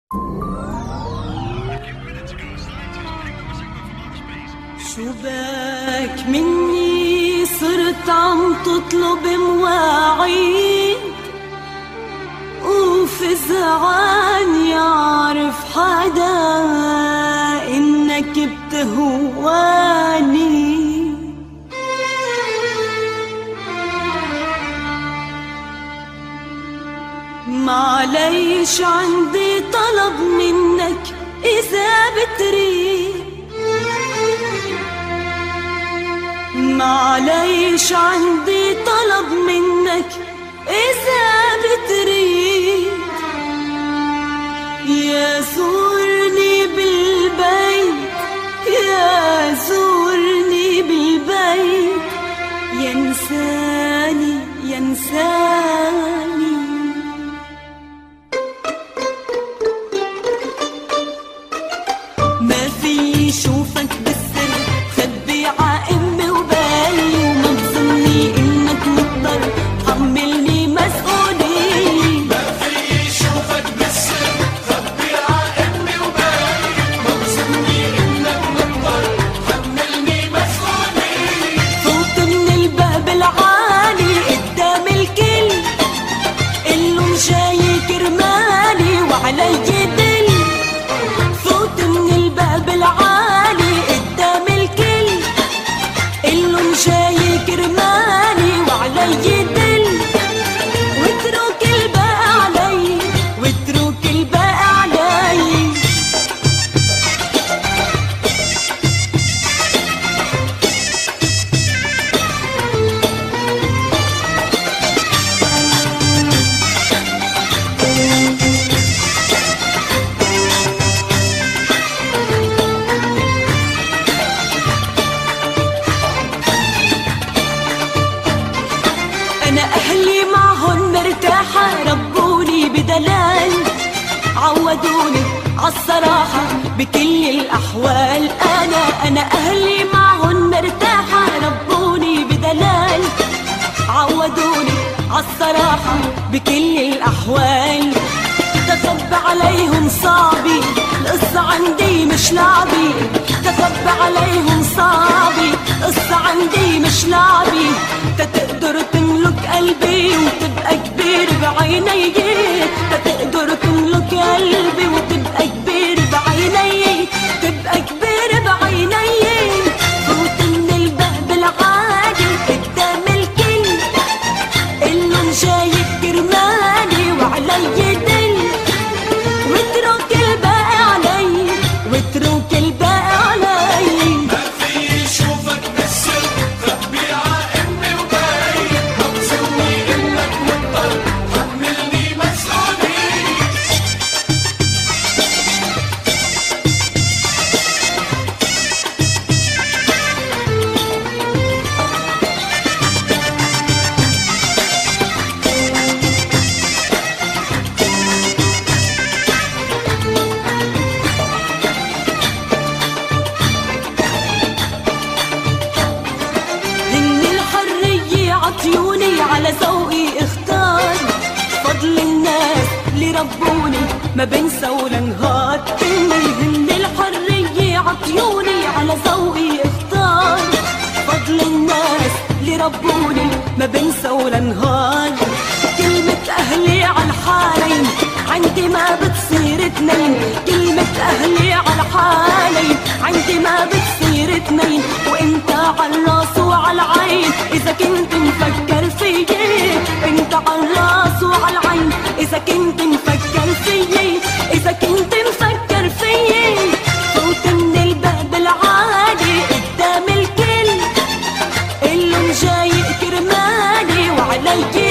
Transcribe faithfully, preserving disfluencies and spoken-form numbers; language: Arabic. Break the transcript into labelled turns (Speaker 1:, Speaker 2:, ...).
Speaker 1: شو بك مني صرت عم تطلب مواعيد وفزعان يعرف حدا إنك بتهواني. معليش عندي طلب منك إذا بتريد، معليش عندي طلب منك إذا بتريد. يا زورني بالبيت، يا زورني بالبيت، ينساني ينساني. ما في شوفك بالسر خبي ع امي وبالي، وما بظني انك مضطر تحملني مسؤولية.
Speaker 2: ما في شوفك بالسر خبي ع امي وبالي، ما بظني انك مضطر تحملني مسؤولية.
Speaker 1: فوت من الباب العالي قدام الكل، قلن جاي كرمالي وعلي دل. فوت من الباب العالي قدام الكل، قلن جاي كرمالي وعلي دل. واترك الباقي علي، واترك الباقي علي. أنا أهلي معهن مرتاحة، ربوني بدلال، عودوني عالصراحة بكل الأحوال. أنا أنا أهلي معهن مرتاحة، ربوني بدلال، عودوني عالصراحة بكل الأحوال. تخبى عليهم صعبي، القصة عندي مش لعبي. تخبى عليهم صعبي، القصة عندي مش لعبي. تتقدر تملك قلبي وتبقى كبير بعيني، تتقدر تملك قلبي وتبقى كبير بعيني، تبقى كبير بعيني. فوت من الباب العالي قدام الكل، قلن جاي كرمالي وعلي دل. واترك الباقي علي، واترك الباقي علي.
Speaker 2: ما في شوفك بالسر خبي ع امي وبالي، ما بظني انك مضطر تحملني مسؤولية.
Speaker 1: هن الحرية عطيوني على ذوقي اختار، فضل الناس اللي ربوني ما بنسى ولا نهار. هن هن الحرية عطيوني على ذوقي اختار، فضل الناس اللي ربوني ما بنسى ولا نهار. كلمة أهلي عالحالين عندي ما بتصير اتنين، كلمة أهلي عالحالين عندي ما بتصير اتنين. وانت عالراس وعالعين إذا كنت مفكر فيي، انت عالراس وعالعين إذا كنت مفكر فيي، إذا كنت مفكر فيي. فوت من الباب العالي قدام الكل، قلن جاي كرمالي وعلي